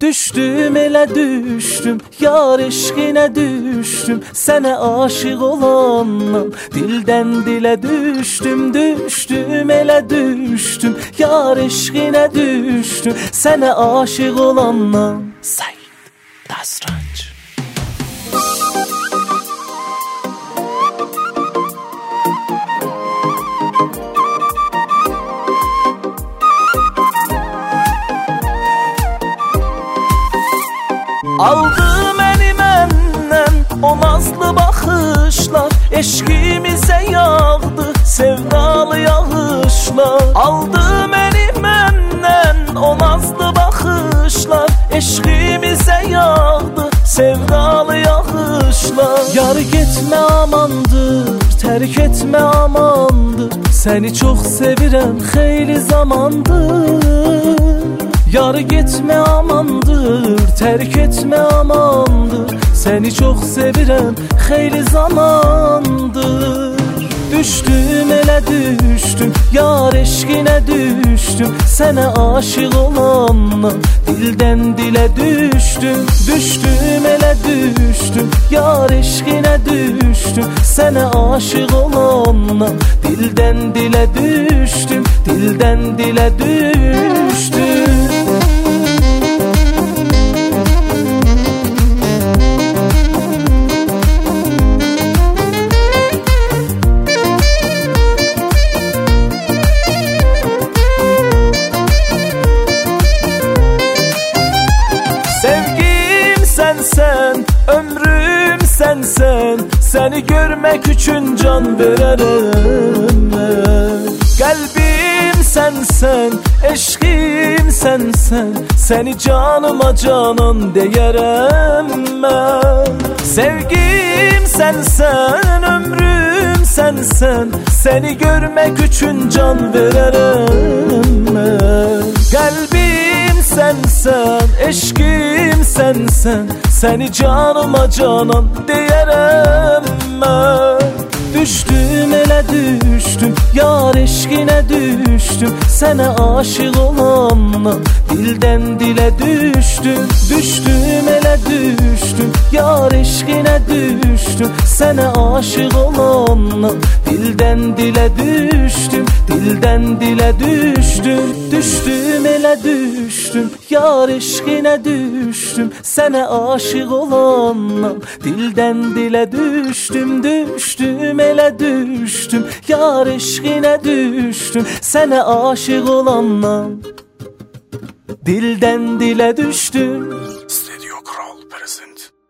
Düştüm elə düştüm, yar eşqinə düştüm. Sənə aşık olandan dildən dilə düştüm. Düştüm elə düştüm, yar eşqinə düştüm. Sənə aşık olandan Said Dasranc. Aldı məni məndən o nazlı baxışlar, eşqimizə yağdı sevdalı yağışlar. Aldı məni məndən o nazlı baxışlar, eşqimizə yağdı sevdalı yağışlar. Yar getmə amandır, tərk etmə amandır. Səni çox sevirəm xeyli zamandır. Yar getmə amandır, tərk etmə amandır. Səni çox sevirəm xeyli zamandır. Düştüm elə düştüm, yar eşqinə düştüm. Sənə aşık olandan dildən dilə düştüm. Düştüm elə düştüm, yar eşqinə düştüm. Sənə aşık olandan dildən dilə düştüm. Dildən dilə düştüm. Sevgim sensen, ömrüm sensen. Seni görmek için can vererem ben. Kalbim sensen, eşkim sensen. Seni canıma canan deyerem ben. Sevgim sensen, ömrüm sensen. Seni görmek için can vererem ben. Kalbim sensen, eşkim sensen. Seni canıma canan deyerem ben. Düştüm elə düştüm, yar eşqinə düştüm. Sənə aşık olandan dildən dilə düştüm. Düştüm elə düştüm, yar eşqinə düştüm. Sənə aşık olandan dildən dilə düştüm. Dildən dilə düştüm. Düştüm elə düştüm, yar eşqinə düştüm. Sənə aşık olandan dildən dilə düştüm. Düştüm elə düştüm, yar eşqinə düştüm. Sənə aşık olandan dildən dilə düştüm. Studio Kral present.